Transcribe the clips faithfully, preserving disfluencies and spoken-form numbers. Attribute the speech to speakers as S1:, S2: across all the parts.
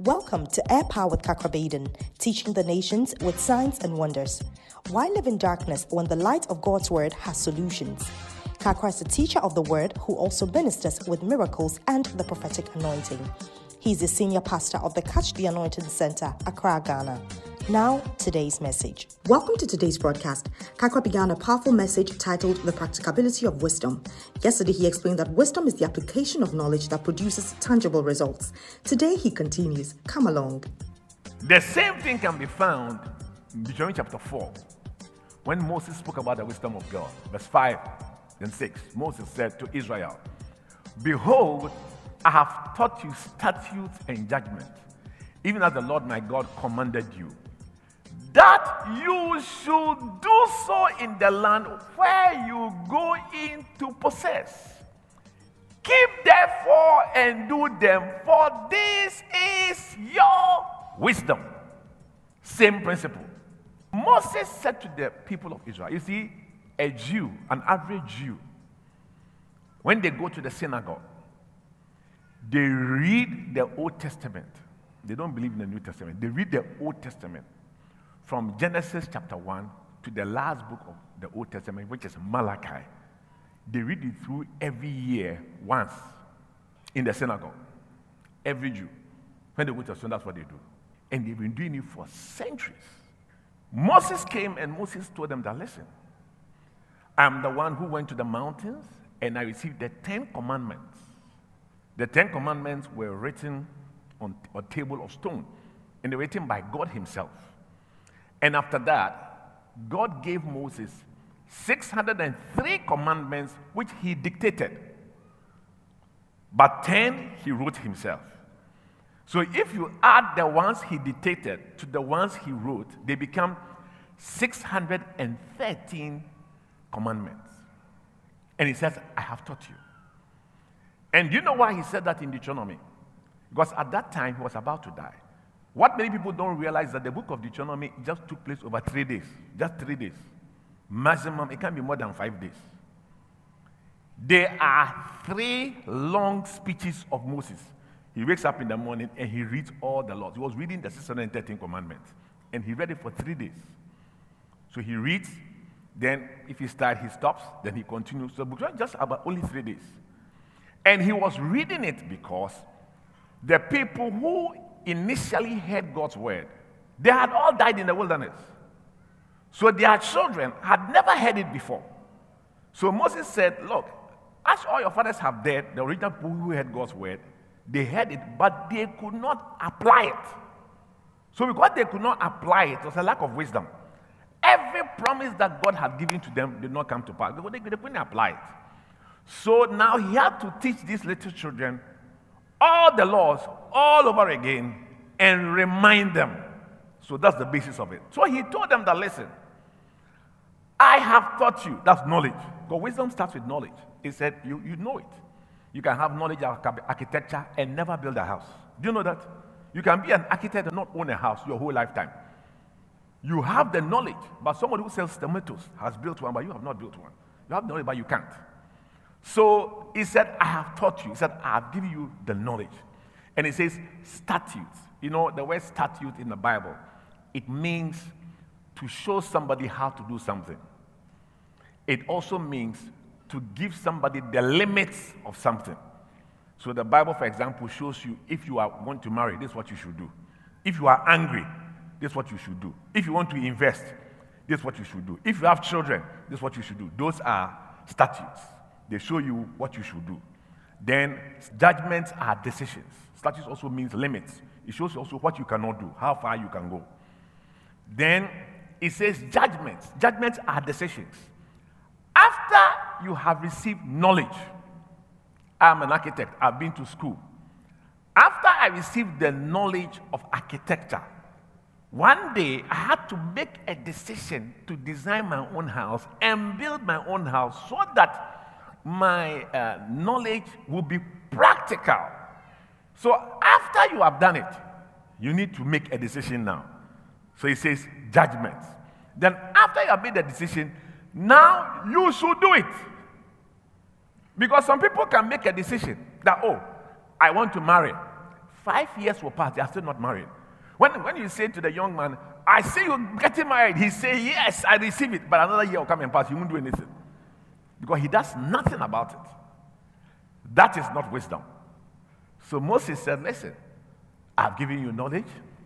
S1: Welcome to Air Power with Kakrabaden, teaching the nations with signs and wonders. Why live in darkness when the light of God's word has solutions? Kakra is a teacher of the word who also ministers with miracles and the prophetic anointing. He is the senior pastor of the Catch the Anointing Center, Accra, Ghana. Now, today's message. Welcome to today's broadcast. Kakra began a powerful message titled The Practicability of Wisdom. Yesterday, he explained that wisdom is the application of knowledge that produces tangible results. Today, he continues. Come along.
S2: The same thing can be found in Deuteronomy chapter four, when Moses spoke about the wisdom of God. Verse five and six, Moses said to Israel, "Behold, I have taught you statutes and judgment, even as the Lord my God commanded you, that you should do so in the land where you go in to possess. Keep therefore and do them, for this is your wisdom." Same principle. Moses said to the people of Israel, you see, a Jew, an average Jew, when they go to the synagogue, they read the Old Testament. They don't believe in the New Testament. They read the Old Testament from Genesis chapter one to the last book of the Old Testament, which is Malachi. They read it through every year once in the synagogue. Every Jew. When they go to the synagogue, that's what they do. And they've been doing it for centuries. Moses came and Moses told them that, listen, I'm the one who went to the mountains and I received the Ten Commandments. The Ten Commandments were written on a table of stone, and they were written by God himself. And after that, God gave Moses six hundred three commandments which he dictated, but ten he wrote himself. So if you add the ones he dictated to the ones he wrote, they become six hundred thirteen commandments. And he says, I have taught you. And you know why he said that in Deuteronomy? Because at that time, he was about to die. What many people don't realize is that the book of Deuteronomy just took place over three days. Just three days. Maximum, it can't be more than five days. There are three long speeches of Moses. He wakes up in the morning and he reads all the laws. He was reading the six hundred thirteen commandments. And he read it for three days. So he reads, then if he starts, he stops, then he continues. So the book was just about only three days. And he was reading it because the people who initially heard God's word, they had all died in the wilderness. So their children had never heard it before. So Moses said, look, as all your fathers have died, the original people who heard God's word, they heard it, but they could not apply it. So because they could not apply it, it was a lack of wisdom. Every promise that God had given to them did not come to pass because they, they couldn't apply it. So now he had to teach these little children all the laws all over again and remind them. So that's the basis of it. So he told them that, listen, I have taught you. That's knowledge. Because wisdom starts with knowledge. He said, you, you know it. You can have knowledge of architecture and never build a house. Do you know that? You can be an architect and not own a house your whole lifetime. You have the knowledge, but somebody who sells tomatoes has built one, but you have not built one. You have knowledge, but you can't. So he said, I have taught you. He said, I have given you the knowledge. And he says, statutes. You know, the word statute in the Bible, it means to show somebody how to do something. It also means to give somebody the limits of something. So the Bible, for example, shows you if you are want to marry, this is what you should do. If you are angry, this is what you should do. If you want to invest, this is what you should do. If you have children, this is what you should do. Those are statutes. They show you what you should do. Then judgments are decisions. Statutes also means limits. It shows you also what you cannot do, how far you can go. Then it says judgments. Judgments are decisions. After you have received knowledge, I'm an architect, I've been to school. After I received the knowledge of architecture, one day I had to make a decision to design my own house and build my own house so that my uh, knowledge will be practical. So after you have done it, you need to make a decision now. So it says judgment. Then after you have made the decision, now you should do it. Because some people can make a decision that, oh, I want to marry. Five years will pass, they are still not married. When, when you say to the young man, I see you getting married, he say, yes, I receive it, but another year will come and pass, he won't do anything. Because he does nothing about it. That is not wisdom. So Moses said, listen, I've given you knowledge.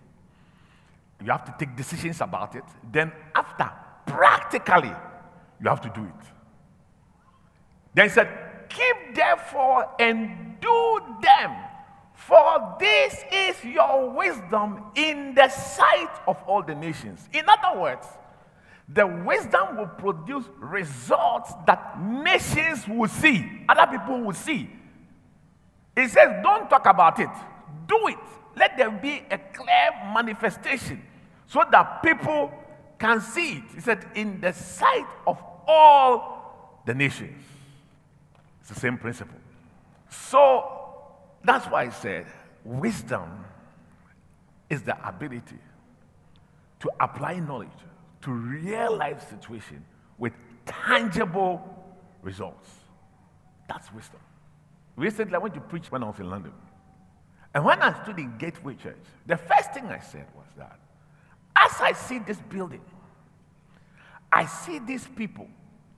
S2: You have to take decisions about it. Then after, practically, you have to do it. Then he said, keep therefore and do them, for this is your wisdom in the sight of all the nations. In other words, the wisdom will produce results that nations will see, other people will see. He says, don't talk about it, do it. Let there be a clear manifestation so that people can see it. He said, in the sight of all the nations. It's the same principle. So that's why I said wisdom is the ability to apply knowledge to real life situation with tangible results. That's wisdom. Recently, I went to preach when I was in London. And when I stood in Gateway Church, the first thing I said was that as I see this building, I see these people,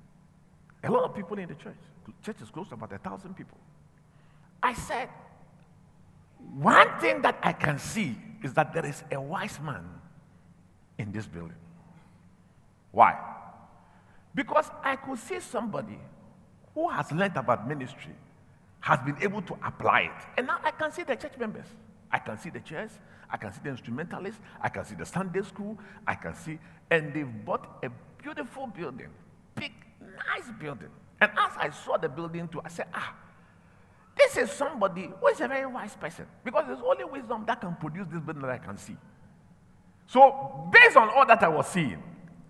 S2: a lot of people in the church. The church is close to about a thousand people. I said, one thing that I can see is that there is a wise man in this building. Why? Because I could see somebody who has learned about ministry, has been able to apply it. And now I can see the church members. I can see the chairs. I can see the instrumentalists. I can see the Sunday school. I can see, and they've bought a beautiful building, big, nice building. And as I saw the building too, I said, ah, this is somebody who is a very wise person. Because there's only wisdom that can produce this building that I can see. So based on all that I was seeing,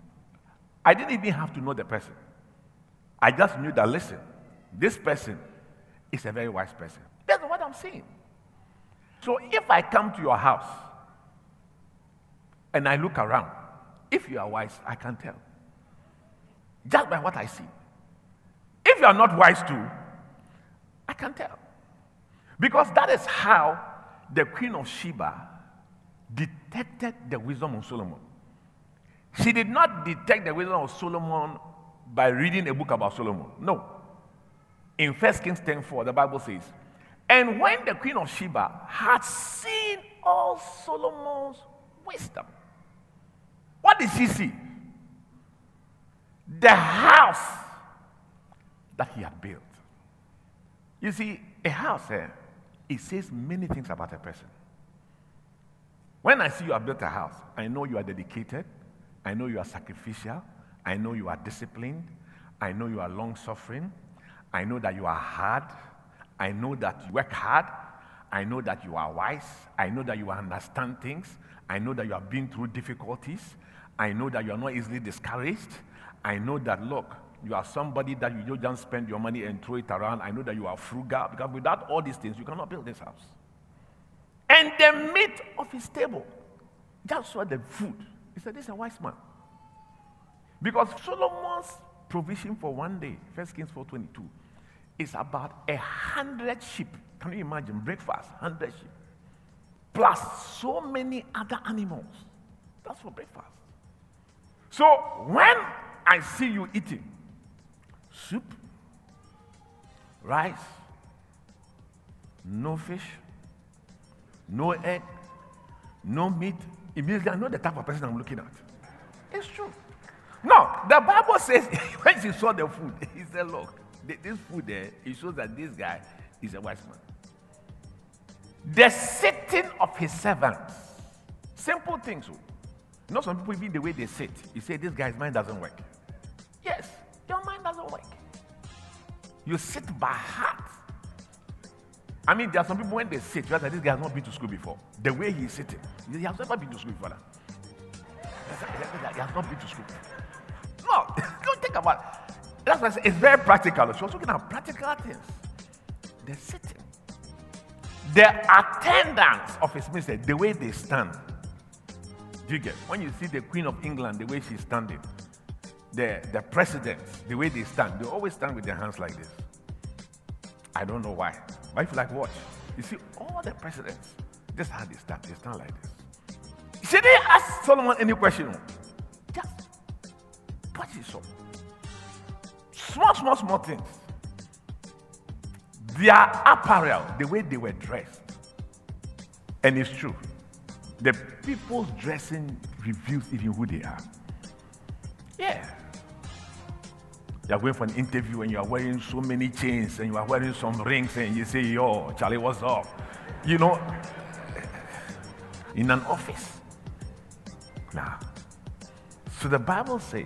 S2: I didn't even have to know the person. I just knew that, listen, this person is a very wise person. That's what I'm saying. So if I come to your house and I look around, if you are wise, I can tell. Just by what I see. If you are not wise too, I can tell. Because that is how the Queen of Sheba detected the wisdom of Solomon. She did not detect the wisdom of Solomon by reading a book about Solomon. No. In First Kings ten four, the Bible says, and when the Queen of Sheba had seen all Solomon's wisdom, what did she see? The house that he had built. You see, a house here, it says many things about a person. When I see you have built a house, I know you are dedicated, I know you are sacrificial, I know you are disciplined, I know you are long-suffering, I know that you are hard. I know that you work hard. I know that you are wise. I know that you understand things. I know that you have been through difficulties. I know that you are not easily discouraged. I know that, look, you are somebody that you don't just spend your money and throw it around. I know that you are frugal, because without all these things, you cannot build this house. And the meat of his table, just saw the food. He said, this is a wise man. Because Solomon's provision for one day, First Kings four twenty-two, is about a hundred sheep. Can you imagine? Breakfast, hundred sheep. Plus so many other animals. That's for breakfast. So when I see you eating soup, rice, no fish, no egg, no meat, immediately I know the type of person I'm looking at. It's true. No, the Bible says when she saw the food, he said, look, this food there, it shows that this guy is a wise man. The sitting of his servants. Simple things. You know, some people, even the way they sit, you say, this guy's mind doesn't work. Yes, your mind doesn't work. You sit by heart. I mean, there are some people, when they sit, you realize that this guy has not been to school before. The way he's sitting, he has never been to school before. He has not been to school. No, don't think about it. That's why I say it's very practical. She was looking at practical things. The sitting. The attendance of his ministry, the way they stand. Do you get? When you see the Queen of England, the way she's standing, the, the presidents, the way they stand, they always stand with their hands like this. I don't know why. But if you like, watch. You see all the presidents, This is how they start. They start like this. You see, they ask Solomon any question. Just touch his soul. Small, small, small things. Their apparel, the way they were dressed. And it's true. The people's dressing reveals even who they are. Yeah. You are going for an interview and you are wearing so many chains and you are wearing some rings and you say, yo, Charlie, what's up? You know, in an office. Now, so the Bible says,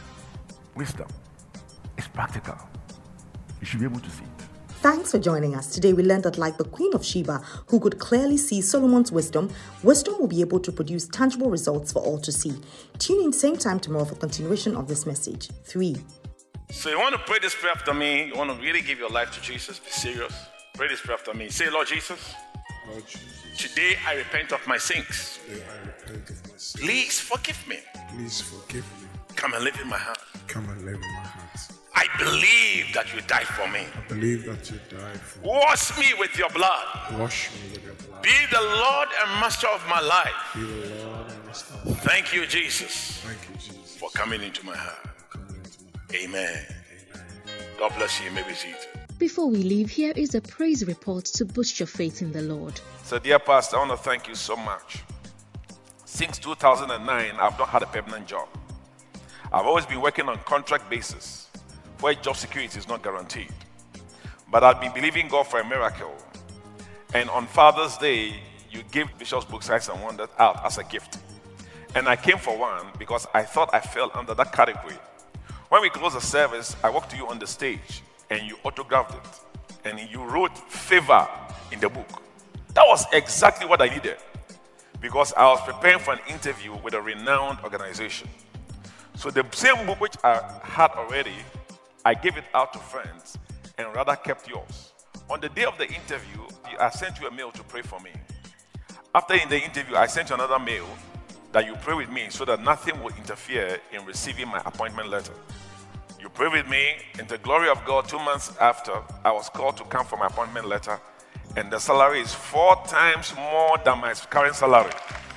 S2: wisdom is practical. You should be able to see it.
S1: Thanks for joining us. Today we learned that like the Queen of Sheba, who could clearly see Solomon's wisdom, wisdom will be able to produce tangible results for all to see. Tune in same time tomorrow for continuation of this message. Three.
S3: So you want to pray this prayer after me? You want to really give your life to Jesus? Be serious. Pray this prayer after me. Say, Lord Jesus,
S4: Lord Jesus,
S3: today I repent of my sins.
S4: today I repent of my sins.
S3: Please forgive me.
S4: Please forgive me.
S3: Come and live in my heart.
S4: Come and live in my heart.
S3: I believe that you died for me.
S4: I believe that you died for me.
S3: Wash me with your blood.
S4: Wash me with your blood.
S3: Be the Lord and Master of my life.
S4: Be the Lord and Master.
S3: Thank you, Jesus,
S4: Thank you, Jesus,
S3: for coming into my heart.
S4: coming into my heart.
S3: Amen.
S4: Amen.
S3: God bless you. You may be seated.
S5: Before we leave, here is a praise report to boost your faith in the Lord.
S3: So, dear Pastor, I want to thank you so much. Since two thousand nine, I've not had a permanent job. I've always been working on contract basis, where job security is not guaranteed. But I've been believing God for a miracle. And on Father's Day, you gave Bishop's book Signs and Wonders out as a gift. And I came for one because I thought I fell under that category. When we closed the service, I walked to you on the stage and you autographed it. And you wrote favor in the book. That was exactly what I needed because I was preparing for an interview with a renowned organization. So the same book which I had already, I gave it out to friends and rather kept yours. On the day of the interview, I sent you a mail to pray for me. After in the interview, I sent you another mail that you pray with me so that nothing will interfere in receiving my appointment letter. You pray with me, and the glory of God, two months after, I was called to come for my appointment letter, and the salary is four times more than my current salary.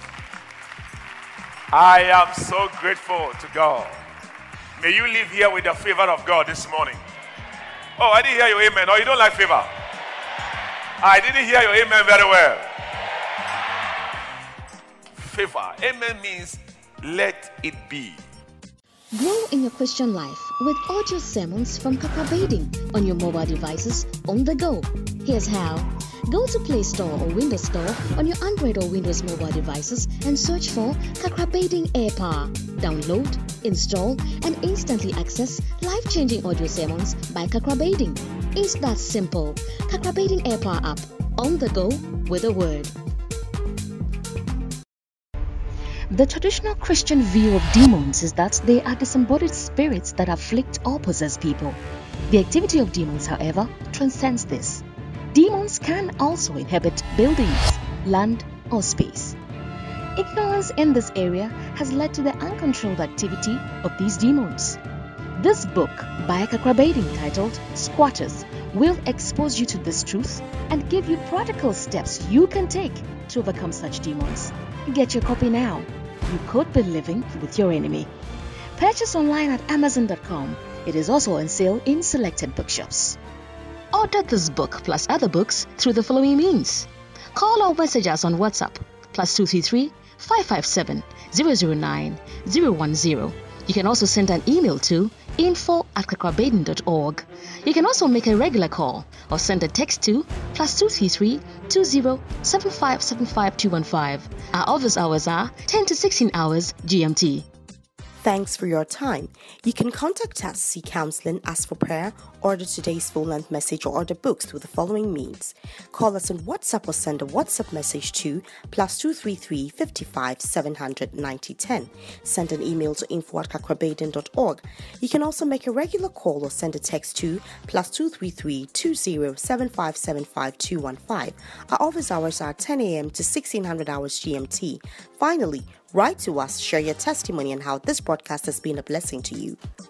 S3: I am so grateful to God. May you live here with the favor of God this morning. Oh, I didn't hear your amen. Oh, you don't like favor? I didn't hear your amen very well. Favor. Amen means let it be.
S5: Grow in your Christian life with audio sermons from Kakrabading on your mobile devices on the go. Here's how. Go to Play Store or Windows Store on your Android or Windows mobile devices and search for Kakrabading AirPower. Download, install, and instantly access life-changing audio sermons by Kakrabading. It's that simple. Kakrabading AirPower app. On the go with a word. The traditional Christian view of demons is that they are disembodied spirits that afflict or possess people. The activity of demons, however, transcends this. Demons can also inhabit buildings, land, or space. Ignorance in this area has led to the uncontrolled activity of these demons. This book by Kakrabading titled Squatters will expose you to this truth and give you practical steps you can take to overcome such demons. Get your copy now. You could be living with your enemy. Purchase online at amazon dot com. It is also on sale in selected bookshops. Order this book plus other books through the following means. Call or message us on WhatsApp plus two three three, five five seven, zero zero nine, zero one zero. You can also send an email to info at kakrabading dot org. You can also make a regular call or send a text to plus two three three, two zero, seven five seven five two one five. Our office hours are ten to sixteen hours G M T.
S1: Thanks for your time. You can contact us, seek counseling, ask for prayer, order today's full-length message, or order books through the following means. Call us on WhatsApp or send a WhatsApp message to plus two three three, five five, seven hundred, ninety ten. Send an email to info at kakrabading dot org. You can also make a regular call or send a text to plus two three three, two zero, seven five seven five two one five. Our office hours are ten a.m. to sixteen hundred hours G M T. Finally, write to us, share your testimony and how this broadcast has been a blessing to you.